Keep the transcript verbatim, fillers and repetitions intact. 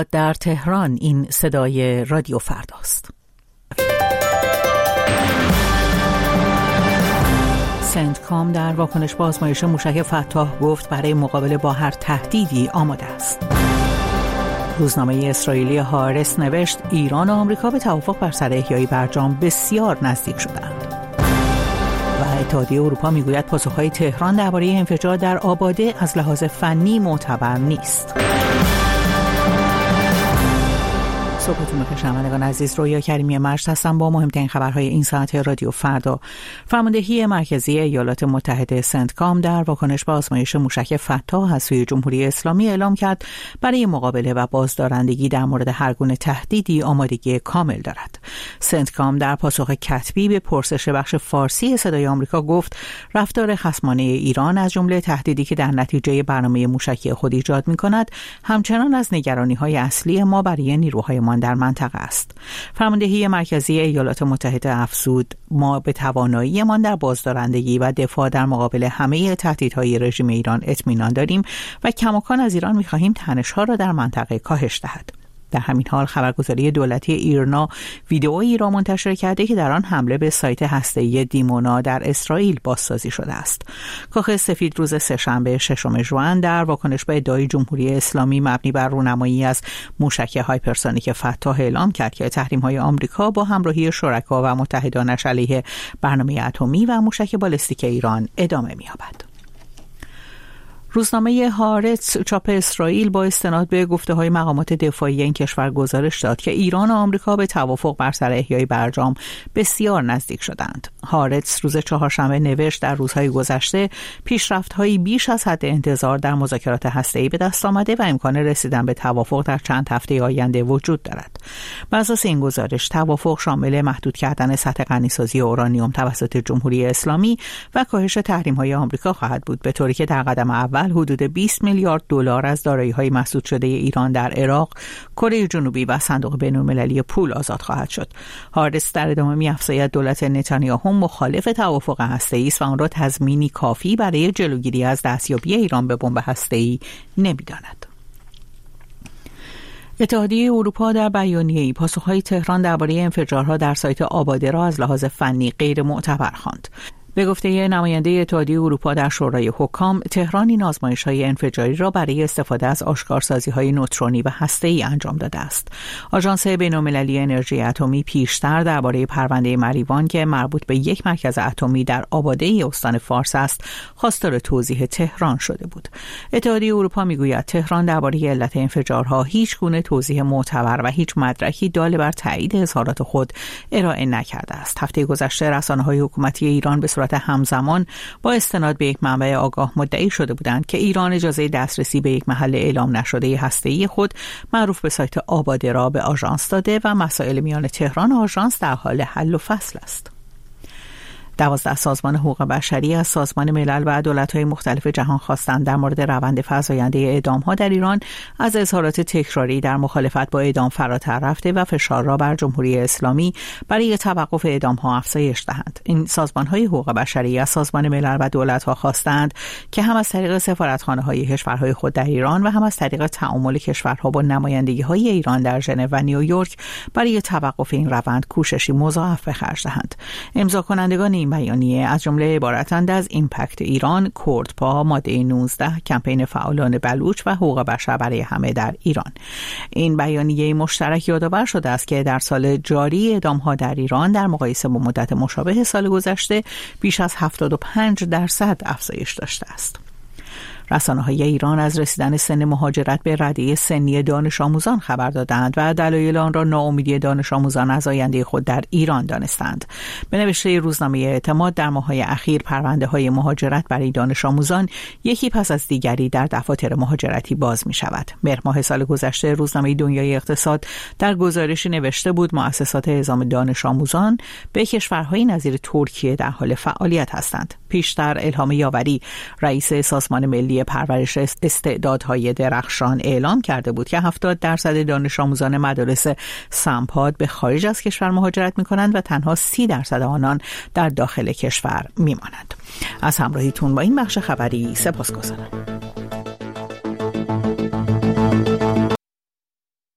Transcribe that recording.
در تهران این صدای رادیو فرداست. سنتکام در واکنش به آزمایش موشک فتاح گفت برای مقابله با هر تهدیدی آماده است. روزنامه اسرائیلی هارتس نوشت ایران و آمریکا به توافق بر سر احیای برجام بسیار نزدیک شدند. و اتحادیه اروپا میگوید پاسخهای تهران درباره انفجار در آباده از لحاظ فنی معتبر نیست. صبحتون بخیر شنوندگان عزیز، رویا کریمی مجد هستم با مهمترین خبرهای این ساعت رادیو فردا. فرماندهی مرکزی ایالات متحده سنتکام در واکنش به آزمایش موشک فتاح از سوی جمهوری اسلامی اعلام کرد برای مقابله و بازدارندگی در مورد هر گونه تهدیدی آمادگی کامل دارد. سنتکام در پاسخ کتبی به پرسش بخش فارسی صدای آمریکا گفت رفتار خصمانه ایران از جمله تهدیدی که در نتیجه برنامه موشکی خود ایجاد می‌کند همچنان از نگرانی‌های اصلی ما برای نیروهای در منطقه است. فرماندهی مرکزی ایالات متحده افزود ما به تواناییمان در بازدارندگی و دفاع در مقابل همه تهدیدهای رژیم ایران اطمینان داریم و کماکان از ایران می‌خواهیم تنش‌ها را در منطقه کاهش دهد. در همین حال خبرگزاری دولتی ایرنا ویدئویی را منتشر کرده که در آن حمله به سایت هسته‌ای دیمونا در اسرائیل بازسازی شده است. کاخ سفید روز سه‌شنبه ششم ژوئن در واکنش به ادعای جمهوری اسلامی مبنی بر رونمایی از موشک هایپرسونیک فتاح اعلام کرد که تحریم‌های آمریکا با همراهی شرکا و متحدانش علیه برنامه اتمی و موشک بالستیک ایران ادامه می‌یابد. روزنامه هارتس چاپ اسرائیل با استناد به گفته‌های مقامات دفاعی این کشور گزارش داد که ایران و آمریکا به توافق بر سر احیای برجام بسیار نزدیک شدند. هارتس روز چهارشنبه نوشت در روزهای گذشته پیشرفت‌هایی بیش از حد انتظار در مذاکرات هسته‌ای به دست آمده و امکان رسیدن به توافق در چند هفته آینده وجود دارد. بر اساس این گزارش توافق شامل محدود کردن سطح غنیسازی اورانیوم توسط جمهوری اسلامی و کاهش تحریم‌های آمریکا خواهد بود، به طوری که در قدم اول حدود بیست میلیارد دلار از دارایی‌های مسدود شده ایران در عراق، کره جنوبی و صندوق بین‌المللی پول آزاد خواهد شد. هارتس در ادامه می‌افزاید دولت نتانیاهو مخالف توافق هسته‌ای است و آن را تضمینی کافی برای جلوگیری از دستیابی ایران به بمب هسته‌ای نمی‌داند. اتحادیه اروپا در بیانیه‌ای پاسخهای تهران درباره انفجارها در سایت آباده را از لحاظ فنی غیر معتبر خواند. به گفته نماینده اتحادیه اروپا در شورای حکام، تهران این آزمایش‌های انفجاری را برای استفاده از آشکارسازی‌های نوترونی و هسته‌ای انجام داده است. آژانس بین‌المللی انرژی اتمی پیشتر درباره پرونده مریوان که مربوط به یک مرکز اتمی در آباده استان فارس است، خواستار توضیح تهران شده بود. اتحادیه اروپا می‌گوید تهران درباره علت انفجارها هیچ گونه توضیح معتبر و هیچ مدرکی دال بر تایید اظهارات خود ارائه نکرده است. هفته گذشته رسانه‌های حکومتی ایران به همزمان با استناد به یک منبع آگاه مدعی شده بودند که ایران اجازه دسترسی به یک محل اعلام نشده هسته‌ای خود معروف به سایت آباده را به آژانس داده و مسائل میان تهران و آژانس در حال حل و فصل است. دوازده سازمان حقوق بشری از سازمان ملل و دولت‌های مختلف جهان خواستند در مورد روند فزاینده اعدام‌ها در ایران از اظهارات تکراری در مخالفت با اعدام فراتر رفته و فشار را بر جمهوری اسلامی برای توقف اعدام‌ها افزایش دهند. این سازمان‌های حقوق بشری از سازمان ملل و دولت‌ها خواستند که هم از طریق سفارتخانه‌های کشورهای خود در ایران و هم از طریق تعامل کشورها با نمایندگی‌های ایران در ژنو و نیویورک برای توقف این روند کوششی مضاعف به خرج دهند. امضا کنندگان این بیانیه از جمله عبارتند از ایمپکت ایران، کردپا، ماده نوزده، کمپین فعالان بلوچ و حقوق بشر برای همه در ایران. این بیانیه مشترک یادآور شده است که در سال جاری اعدام‌ها در ایران در مقایسه با مدت مشابه سال گذشته بیش از هفتاد و پنج درصد افزایش داشته است. رسانه‌های ایران از رسیدن سن مهاجرت به رده سنی دانش آموزان خبر دادند و دلایل آن را ناامیدی دانش آموزان از آینده خود در ایران دانستند. به نوشته روزنامه اعتماد در ماه‌های اخیر پرونده‌های مهاجرت برای دانش آموزان یکی پس از دیگری در دفاتر مهاجرتی باز می‌شود. مهر ماه سال گذشته روزنامه دنیای اقتصاد در گزارشی نوشته بود مؤسسات اعزام دانش آموزان به کشورهای نظیر ترکیه در حال فعالیت هستند. پیشتر الهام یاوری رئیس سازمان ملی پرورش استعدادهای درخشان اعلام کرده بود که هفتاد درصد دانش آموزان مدارس سمپاد به خارج از کشور مهاجرت می‌کنند و تنها سی درصد آنان در داخل کشور می‌مانند. از همراهیتون با این بخش خبری سپاسگزارم.